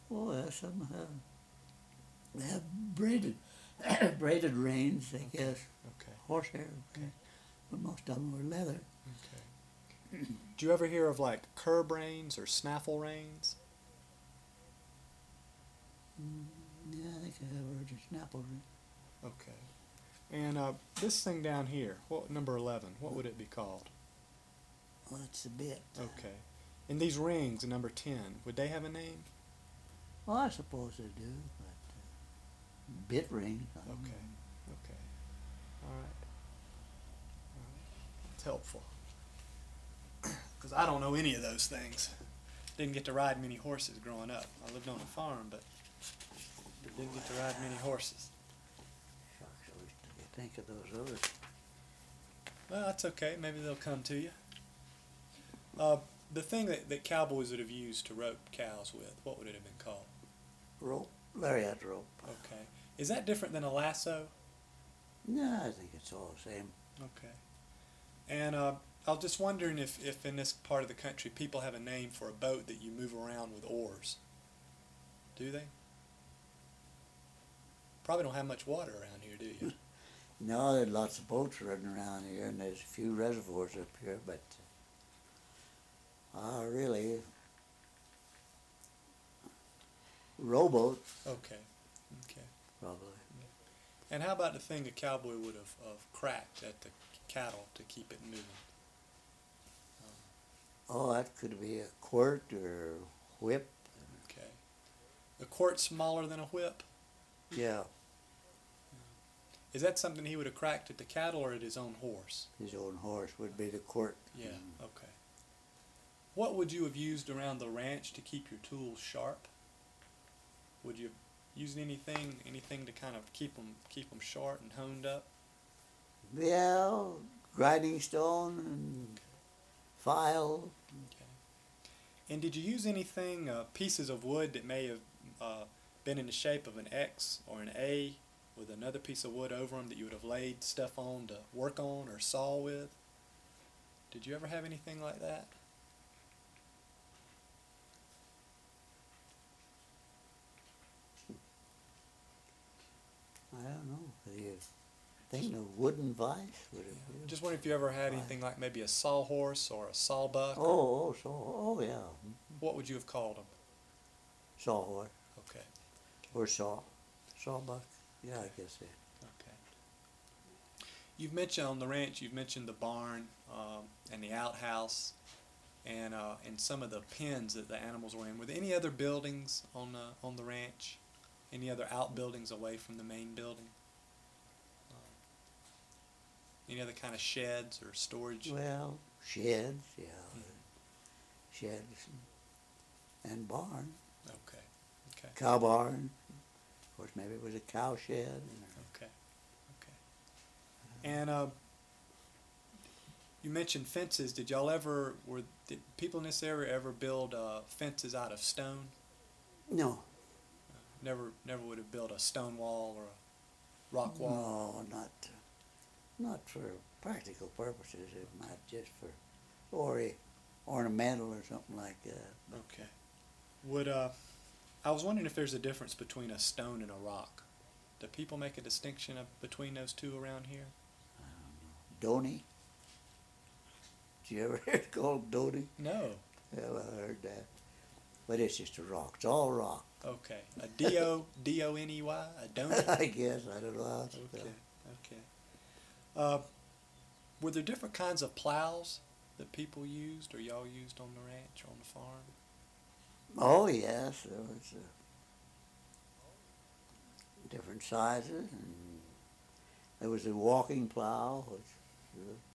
Oh, yeah, some they have braided braided reins, I guess. Okay. Horsehair, Okay. but most of them were leather. Okay. Do you ever hear of like curb reins or snaffle reins? Yeah, I think I have heard of Snapple. Okay. And this thing down here, what number 11? What would it be called? Well, that's a bit. Okay. And these rings, number 10, would they have a name? Well, I suppose they do, but bit ring. Okay. Okay. All right. All right. It's helpful. Because I don't know any of those things. Didn't get to ride many horses growing up. I lived on a farm, but didn't get to ride many horses. Shucks, I wish I could think of those others. Well, that's okay. Maybe they'll come to you. The thing that cowboys would have used to rope cows with, what would it have been called? Rope, lariat rope. Okay. Is that different than a lasso? No, I think it's all the same. Okay. And I was just wondering if in this part of the country people have a name for a boat that you move around with oars. Do they? Probably don't have much water around here, do you? No, there's lots of boats running around here, and there's a few reservoirs up here, but really, rowboat, Okay. Okay. probably. And how about the thing a cowboy would have cracked at the cattle to keep it moving? Oh, that could be a quirt or whip. Okay. A quart smaller than a whip? Yeah, Is that something he would have cracked at the cattle or at his own horse? his own horse would be the quirt. Yeah, okay. What would you have used around the ranch to keep your tools sharp? Would you have used anything to kind of keep them sharp and honed up? Yeah, grinding stone and file. Okay. And did you use anything, pieces of wood that may have been in the shape of an X or an A with another piece of wood over them that you would have laid stuff on to work on or saw with? Did you ever have anything like that? I don't know. Do you think a wooden vice would have been? Just wondering if you ever had anything like maybe a sawhorse or a sawbuck. Yeah. What would you have called them? Sawhorse Okay. or sawbuck. Yeah, I guess it. Okay. You've mentioned on the ranch, you've mentioned the barn and the outhouse and some of the pens that the animals were in. Were there any other buildings on the ranch? Any other outbuildings away from the main building? Any other kind of sheds or storage? Well, sheds, yeah, sheds and barn, Okay. Okay. cow barn. Of course, maybe it was a cow shed. Okay. Okay. And you mentioned fences. Did people in this area ever build fences out of stone? No, Never would have built a stone wall or a rock wall? no, not for practical purposes. It might just for ornamental or something like that. Okay. I was wondering if there's a difference between a stone and a rock. Do people make a distinction between those two around here? Donny. Did you ever hear it called Donny? No. Yeah, well, I heard that. But it's just a rock. It's all rock. Okay. A D-O-N-E-Y? A donut? I guess. I don't know how to spell Okay. it. Okay. Were there different kinds of plows that people used or y'all used on the ranch or on the farm? Oh, yes. There was different sizes. And there was a walking plow, which